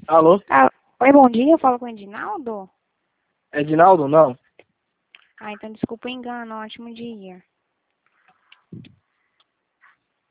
Alô? Ah, oi, bom dia, eu falo com o Edinaldo? Edinaldo? Não. Ah, então desculpa o engano, ótimo dia.